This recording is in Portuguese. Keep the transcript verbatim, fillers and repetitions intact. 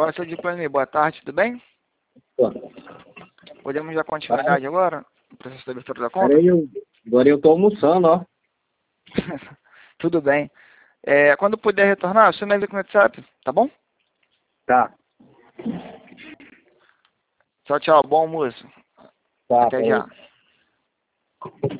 Olá, seu Diplomir, boa tarde, tudo bem? Pô, Podemos dar ah, continuidade agora no processo da abertura da conta? peraí, eu, agora eu tô almoçando, ó. Tudo bem. É, quando puder retornar, você me avisa com o WhatsApp, tá bom? Tá, Tchau, tchau, bom almoço. tá, Até peraí. já.